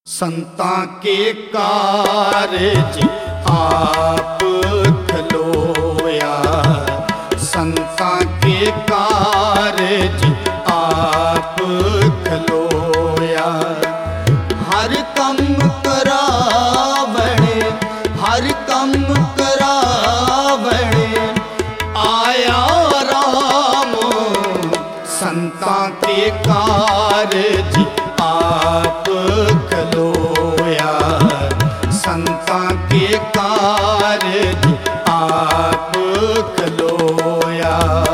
संतां के कारज आप खलोया, संतां के कारज आप खलोया। हर कम करावणे, हर कम करावणे आया राम। संतां के कारज आप खलोया, संतां के कारज आप खलोया।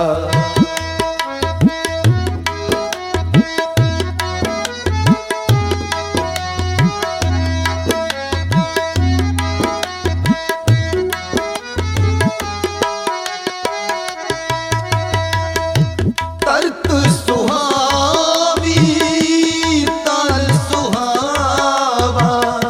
तरत सुहावी ताल सुहावा,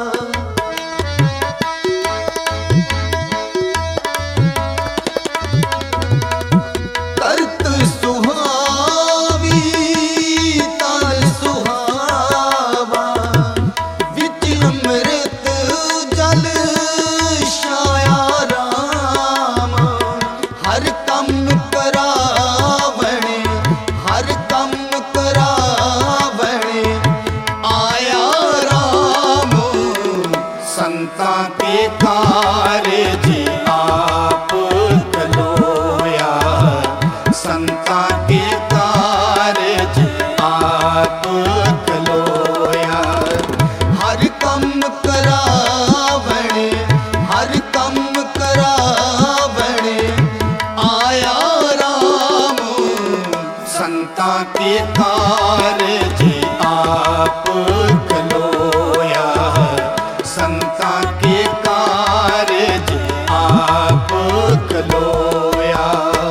तरत सुहावी ताल सुहावा। विच अमृत जल छाया राम। हर कम करावणे, हर कम करावणे आया राम। संतां के कारज आप खलोया, संतां के कारज आप खलोया। हर कम करावणे, हर कम करावणे आया राम। संतां के कारज आप खलोया, संतां के कारज आप खलोया।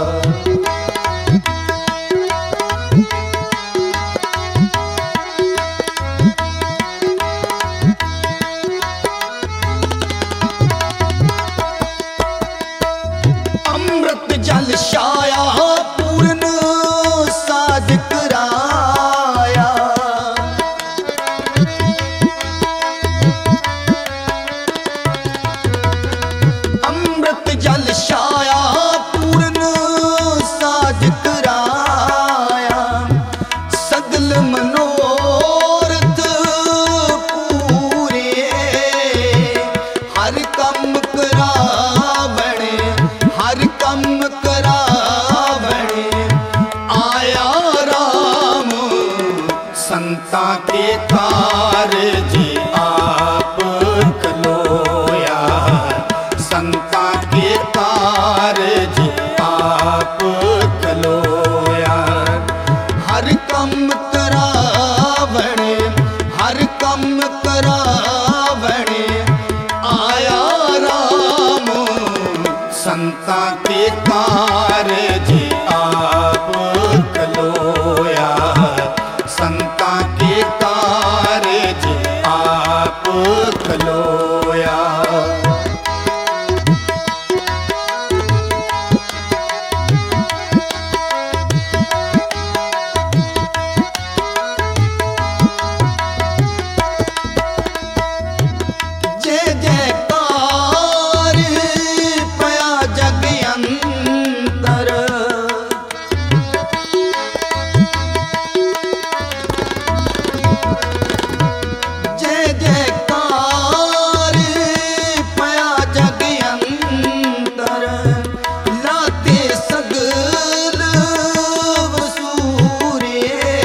अमृत जल छाया पूर्ण साज कराया। अमृत जल छाया पूर्ण साज कराया। सगल मनोरथ पूरे, हर कम करावणे, हर कम करावणे आया राम। संतां के कारज आप खलोया, संतां के कारज आप खलोया। हर कम करावणे, हर कम करावणे आया राम। संतां के कारज आप खलोया, संतां के कारज आप खलोया। जय जयकार पया जग अंतर। जय जयकार पया जग अंतर। लाते सगल वसूरे,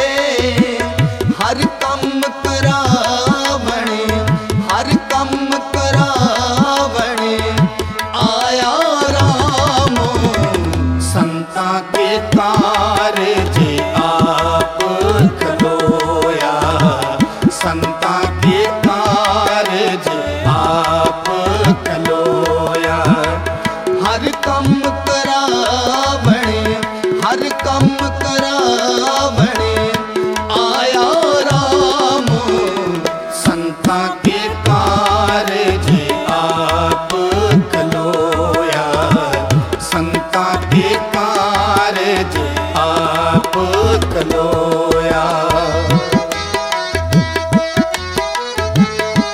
हर कम करावणे, हर कम करावणे आया राम। संतां के कारज आप खलोया, संतां के कारज आप खलोया। हर कम करावणे, हर कम करावणे आया राम। संतां के कारज आप खलोया, संतां के कारज आप खलोया।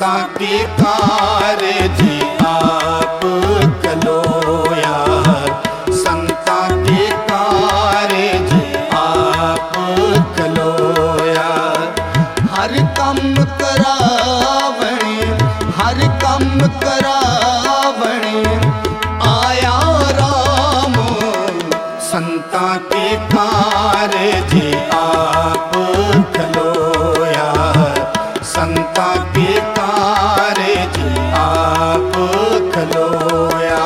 संतां के कारज आप कलोया, संतां के कारज आप कलोया। हर कम करावणे, हर कम करावणे आया राम, संतां के कारज आप खलोया, संतां के कारज आप खलोया।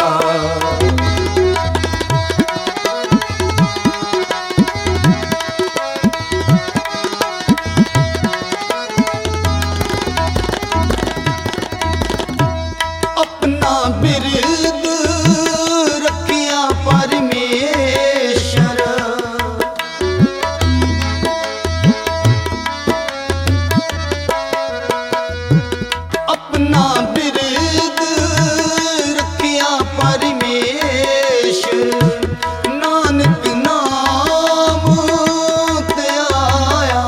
अपना बिरद रखिया परमेश्वर, अपना बिरद रखिया परमेश्वर, नानक नाम ते आया,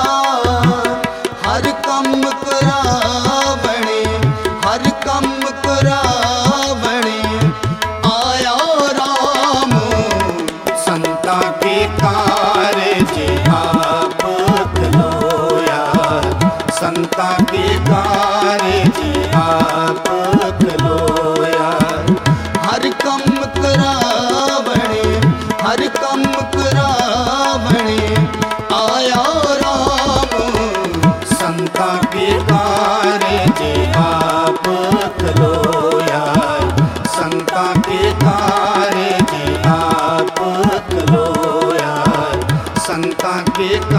हर कम करावणे, हर कम करावणे आया राम, संतां के कारज आप खलोया, संतां के कारज आप खलोया। हर कम करावणे, हर कम करावणे आया राम, संतां के कारज आप खलोया, संतां के कारज आप खलोया, संतां के